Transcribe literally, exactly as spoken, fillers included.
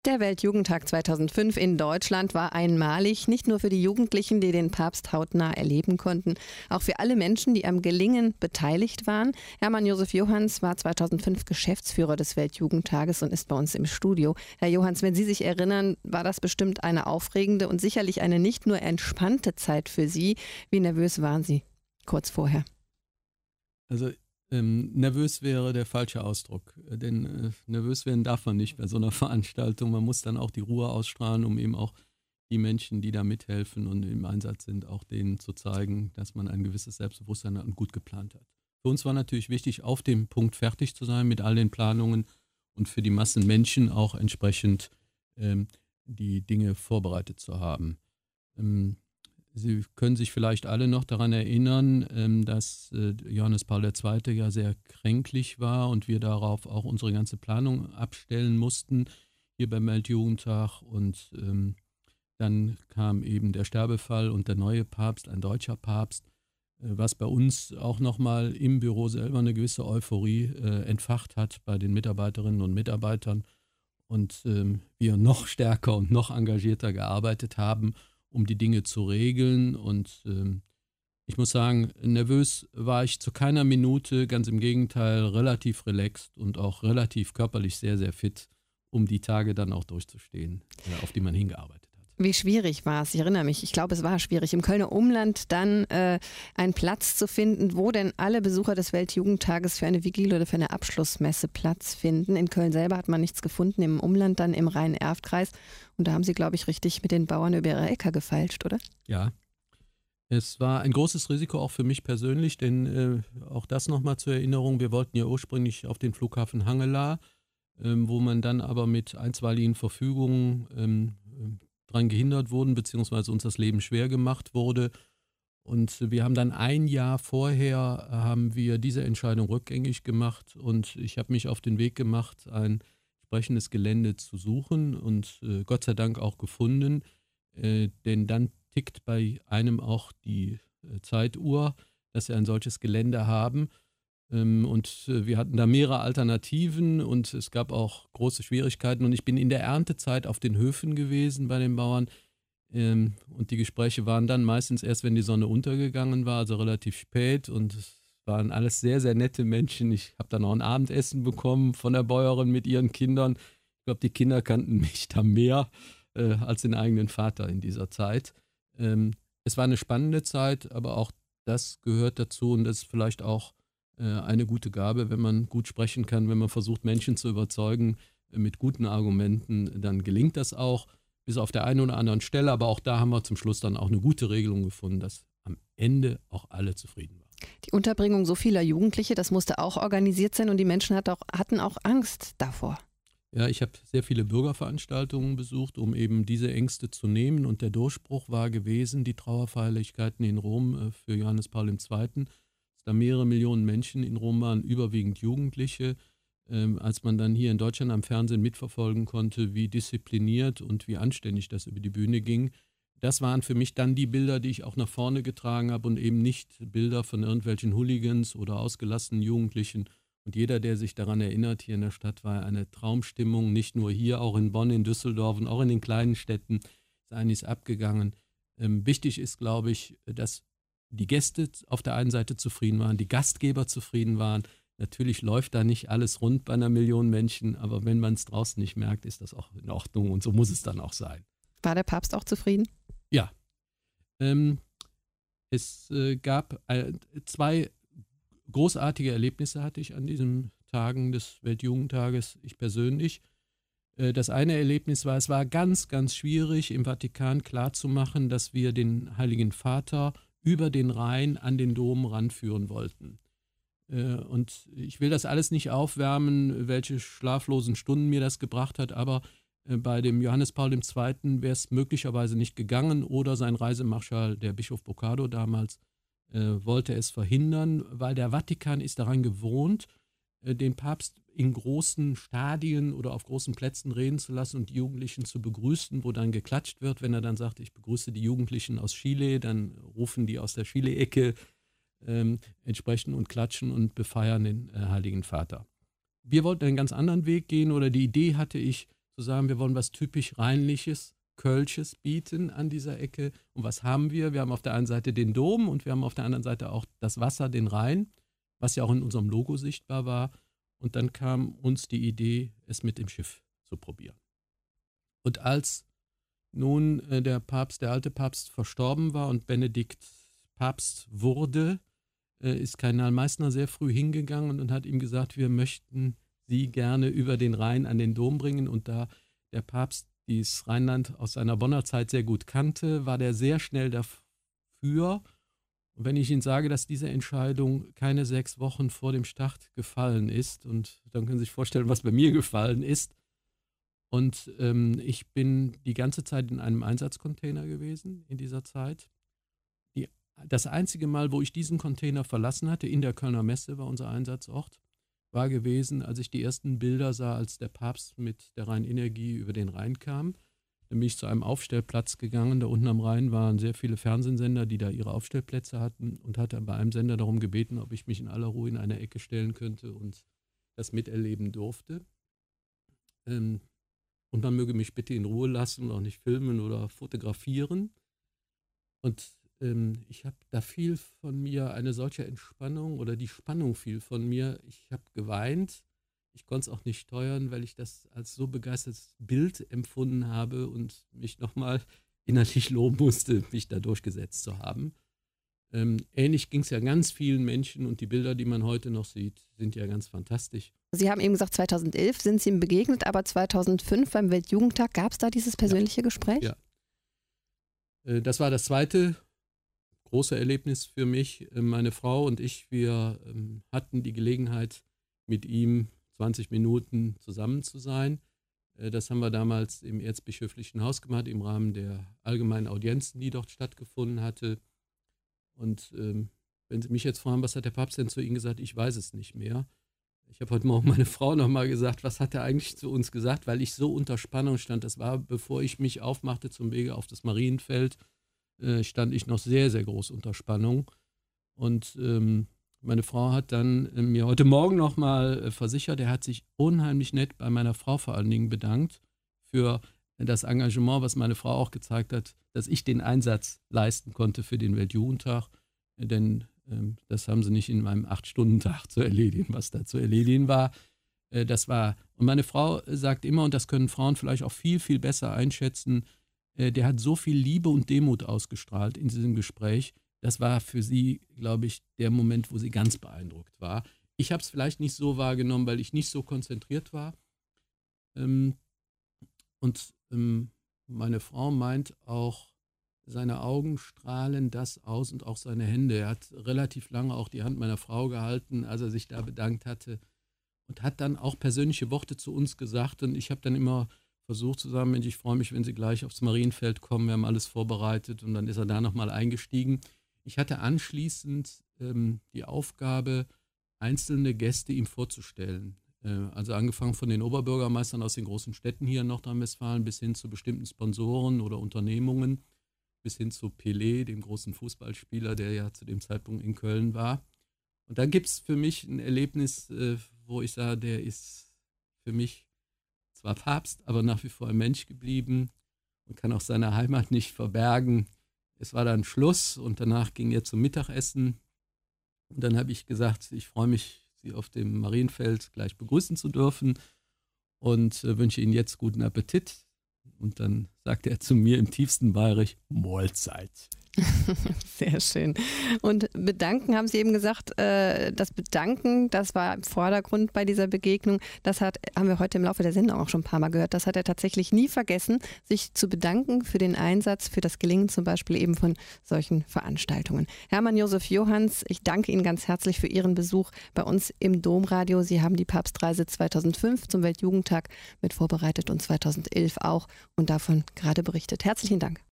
Der Weltjugendtag zweitausendfünf in Deutschland war einmalig, nicht nur für die Jugendlichen, die den Papst hautnah erleben konnten, auch für alle Menschen, die am Gelingen beteiligt waren. Hermann Josef Johanns war zweitausendfünf Geschäftsführer des Weltjugendtages und ist bei uns im Studio. Herr Johanns, wenn Sie sich erinnern, war das bestimmt eine aufregende und sicherlich eine nicht nur entspannte Zeit für Sie. Wie nervös waren Sie kurz vorher? Also Ähm, nervös wäre der falsche Ausdruck, denn äh, nervös werden darf man nicht bei so einer Veranstaltung. Man muss dann auch die Ruhe ausstrahlen, um eben auch die Menschen, die da mithelfen und im Einsatz sind, auch denen zu zeigen, dass man ein gewisses Selbstbewusstsein hat und gut geplant hat. Für uns war natürlich wichtig, auf dem Punkt fertig zu sein mit all den Planungen und für die Massen Menschen auch entsprechend ähm, die Dinge vorbereitet zu haben. Ähm, Sie können sich vielleicht alle noch daran erinnern, dass Johannes Paul der Zweite ja sehr kränklich war und wir darauf auch unsere ganze Planung abstellen mussten, hier beim Weltjugendtag. Und ähm, dann kam eben der Sterbefall und der neue Papst, ein deutscher Papst, was bei uns auch nochmal im Büro selber eine gewisse Euphorie äh, entfacht hat bei den Mitarbeiterinnen und Mitarbeitern. Und ähm, wir noch stärker und noch engagierter gearbeitet haben, um die Dinge zu regeln. Und ähm, ich muss sagen, nervös war ich zu keiner Minute, ganz im Gegenteil, relativ relaxed und auch relativ körperlich sehr, sehr fit, um die Tage dann auch durchzustehen, äh, auf die man hingearbeitet hat. Wie schwierig war es? Ich erinnere mich, ich glaube, es war schwierig, im Kölner Umland dann äh, einen Platz zu finden, wo denn alle Besucher des Weltjugendtages für eine Vigilie oder für eine Abschlussmesse Platz finden. In Köln selber hat man nichts gefunden, im Umland dann im Rhein-Erft-Kreis. Und da haben Sie, glaube ich, richtig mit den Bauern über ihre Äcker gefeilscht, oder? Ja, es war ein großes Risiko auch für mich persönlich, denn äh, auch das nochmal zur Erinnerung, wir wollten ja ursprünglich auf den Flughafen Hangela, ähm, wo man dann aber mit einstweiligen Verfügungen ähm, daran gehindert wurden, beziehungsweise uns das Leben schwer gemacht wurde. Und wir haben dann ein Jahr vorher, haben wir diese Entscheidung rückgängig gemacht und ich habe mich auf den Weg gemacht, ein entsprechendes Gelände zu suchen und äh, Gott sei Dank auch gefunden, äh, denn dann tickt bei einem auch die äh, Zeituhr, dass wir ein solches Gelände haben. Ähm, und äh, wir hatten da mehrere Alternativen und es gab auch große Schwierigkeiten. Und ich bin in der Erntezeit auf den Höfen gewesen bei den Bauern. Ähm, und die Gespräche waren dann meistens erst, wenn die Sonne untergegangen war, also relativ spät. Und es waren alles sehr, sehr nette Menschen. Ich habe dann auch ein Abendessen bekommen von der Bäuerin mit ihren Kindern. Ich glaube, die Kinder kannten mich da mehr äh, als den eigenen Vater in dieser Zeit. Ähm, es war eine spannende Zeit, aber auch das gehört dazu und das ist vielleicht auch äh, eine gute Gabe, wenn man gut sprechen kann, wenn man versucht, Menschen zu überzeugen äh, mit guten Argumenten, dann gelingt das auch, bis auf der einen oder anderen Stelle, aber auch da haben wir zum Schluss dann auch eine gute Regelung gefunden, dass am Ende auch alle zufrieden waren. Die Unterbringung so vieler Jugendliche, das musste auch organisiert sein und die Menschen hat auch, hatten auch Angst davor. Ja, ich habe sehr viele Bürgerveranstaltungen besucht, um eben diese Ängste zu nehmen. Und der Durchbruch war gewesen, die Trauerfeierlichkeiten in Rom für Johannes Paul der Zweite. Dass da mehrere Millionen Menschen in Rom waren, überwiegend Jugendliche. Ähm, als man dann hier in Deutschland am Fernsehen mitverfolgen konnte, wie diszipliniert und wie anständig das über die Bühne ging. Das waren für mich dann die Bilder, die ich auch nach vorne getragen habe und eben nicht Bilder von irgendwelchen Hooligans oder ausgelassenen Jugendlichen. Und jeder, der sich daran erinnert, hier in der Stadt war eine Traumstimmung, nicht nur hier, auch in Bonn, in Düsseldorf und auch in den kleinen Städten ist einiges abgegangen. Ähm, wichtig ist, glaube ich, dass die Gäste auf der einen Seite zufrieden waren, die Gastgeber zufrieden waren. Natürlich läuft da nicht alles rund bei einer Million Menschen, aber wenn man es draußen nicht merkt, ist das auch in Ordnung und so muss es dann auch sein. War der Papst auch zufrieden? Ja. Ähm, es äh, gab äh, zwei großartige Erlebnisse hatte ich an diesen Tagen des Weltjugendtages, ich persönlich. Das eine Erlebnis war, es war ganz, ganz schwierig, im Vatikan klarzumachen, dass wir den Heiligen Vater über den Rhein an den Dom ranführen wollten. Und ich will das alles nicht aufwärmen, welche schlaflosen Stunden mir das gebracht hat, aber bei dem Johannes Paul der Zweite wäre es möglicherweise nicht gegangen oder sein Reisemarschall, der Bischof Boccado damals, Äh, wollte es verhindern, weil der Vatikan ist daran gewohnt, äh, den Papst in großen Stadien oder auf großen Plätzen reden zu lassen und die Jugendlichen zu begrüßen, wo dann geklatscht wird. Wenn er dann sagt, ich begrüße die Jugendlichen aus Chile, dann rufen die aus der Chile-Ecke ähm, entsprechend und klatschen und befeiern den äh, Heiligen Vater. Wir wollten einen ganz anderen Weg gehen oder die Idee hatte ich, zu sagen, wir wollen was typisch Rheinliches, Kölsches bieten an dieser Ecke. Und was haben wir? Wir haben auf der einen Seite den Dom und wir haben auf der anderen Seite auch das Wasser, den Rhein, was ja auch in unserem Logo sichtbar war. Und dann kam uns die Idee, es mit dem Schiff zu probieren. Und als nun äh, der Papst, der alte Papst verstorben war und Benedikt Papst wurde, äh, ist Kardinal Meissner sehr früh hingegangen und hat ihm gesagt, wir möchten Sie gerne über den Rhein an den Dom bringen. Und da der Papst dieses Rheinland aus seiner Bonner Zeit sehr gut kannte, war der sehr schnell dafür. Und wenn ich Ihnen sage, dass diese Entscheidung keine sechs Wochen vor dem Start gefallen ist, und dann können Sie sich vorstellen, was bei mir gefallen ist. Und ähm, ich bin die ganze Zeit in einem Einsatzcontainer gewesen in dieser Zeit. Die, das einzige Mal, wo ich diesen Container verlassen hatte, in der Kölner Messe war unser Einsatzort, war gewesen, als ich die ersten Bilder sah, als der Papst mit der Rheinenergie über den Rhein kam. Dann bin ich zu einem Aufstellplatz gegangen. Da unten am Rhein waren sehr viele Fernsehsender, die da ihre Aufstellplätze hatten, und hatte bei einem Sender darum gebeten, ob ich mich in aller Ruhe in eine Ecke stellen könnte und das miterleben durfte. Ähm, und man möge mich bitte in Ruhe lassen und auch nicht filmen oder fotografieren. Und ähm, ich habe da viel von mir, eine solche Entspannung oder die Spannung viel von mir. Ich habe geweint. Ich konnte es auch nicht steuern, weil ich das als so begeistertes Bild empfunden habe und mich nochmal innerlich loben musste, mich da durchgesetzt zu haben. Ähm, ähnlich ging es ja ganz vielen Menschen, und die Bilder, die man heute noch sieht, sind ja ganz fantastisch. Sie haben eben gesagt, zweitausendelf sind Sie ihm begegnet, aber zweitausendfünf beim Weltjugendtag, gab es da dieses persönliche ja. Gespräch? Ja. Äh, das war das zweite große Erlebnis für mich. Äh, meine Frau und ich, wir ähm, hatten die Gelegenheit, mit ihm zwanzig Minuten zusammen zu sein. Äh, das haben wir damals im Erzbischöflichen Haus gemacht, im Rahmen der allgemeinen Audienzen, die dort stattgefunden hatte. Und ähm, wenn Sie mich jetzt fragen, was hat der Papst denn zu Ihnen gesagt, ich weiß es nicht mehr. Ich habe heute Morgen meine Frau nochmal gesagt, was hat er eigentlich zu uns gesagt, weil ich so unter Spannung stand. Das war, bevor ich mich aufmachte zum Wege auf das Marienfeld, äh, stand ich noch sehr, sehr groß unter Spannung. Und ähm, meine Frau hat dann äh, mir heute Morgen nochmal äh, versichert, er hat sich unheimlich nett bei meiner Frau vor allen Dingen bedankt für das Engagement, was meine Frau auch gezeigt hat, dass ich den Einsatz leisten konnte für den Weltjugendtag. Denn ähm, das haben sie nicht in meinem acht-Stunden-Tag zu erledigen, was da zu erledigen war. Äh, das war, und meine Frau sagt immer, und das können Frauen vielleicht auch viel, viel besser einschätzen, äh, der hat so viel Liebe und Demut ausgestrahlt in diesem Gespräch. Das war für sie, glaube ich, der Moment, wo sie ganz beeindruckt war. Ich habe es vielleicht nicht so wahrgenommen, weil ich nicht so konzentriert war. Ähm, und ähm, meine Frau meint auch, seine Augen strahlen das aus und auch seine Hände. Er hat relativ lange auch die Hand meiner Frau gehalten, als er sich da bedankt hatte, und hat dann auch persönliche Worte zu uns gesagt. Und ich habe dann immer versucht zu sagen, Mensch, ich freue mich, wenn Sie gleich aufs Marienfeld kommen, wir haben alles vorbereitet. Und dann ist er da nochmal eingestiegen. Ich hatte anschließend ähm, die Aufgabe, einzelne Gäste ihm vorzustellen. Äh, also angefangen von den Oberbürgermeistern aus den großen Städten hier in Nordrhein-Westfalen bis hin zu bestimmten Sponsoren oder Unternehmungen, bis hin zu Pelé, dem großen Fußballspieler, der ja zu dem Zeitpunkt in Köln war. Und dann gibt es für mich ein Erlebnis, äh, wo ich sage, der ist für mich zwar Papst, aber nach wie vor ein Mensch geblieben und kann auch seine Heimat nicht verbergen. Es war dann Schluss und danach ging er zum Mittagessen. Und dann habe ich gesagt, ich freue mich, Sie auf dem Marienfeld gleich begrüßen zu dürfen und äh, wünsche Ihnen jetzt guten Appetit. Und dann sagte er zu mir im tiefsten Bayerisch, Mahlzeit. Sehr schön. Und bedanken, haben Sie eben gesagt, äh, das Bedanken, das war im Vordergrund bei dieser Begegnung. Das hat, haben wir heute im Laufe der Sendung auch schon ein paar Mal gehört. Das hat er tatsächlich nie vergessen, sich zu bedanken für den Einsatz, für das Gelingen zum Beispiel eben von solchen Veranstaltungen. Hermann Josef Johanns, ich danke Ihnen ganz herzlich für Ihren Besuch bei uns im Domradio. Sie haben die Papstreise zweitausendfünf zum Weltjugendtag mit vorbereitet und zweitausendelf auch und davon gerade berichtet. Herzlichen Dank.